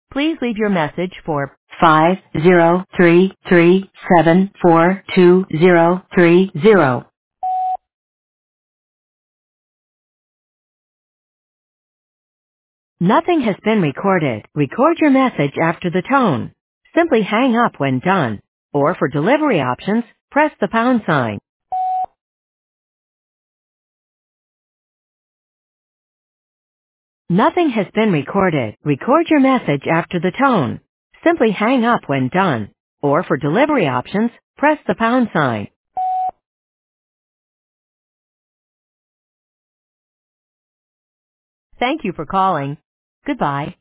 Please leave your message for 50337422030. Nothing has been recorded. Record your message after the tone. Simply hang up when done. Or for delivery options, press the pound sign. Nothing has been recorded. Record your message after the tone. Simply hang up when done. Or for delivery options, press the pound sign. Thank you for calling. Goodbye.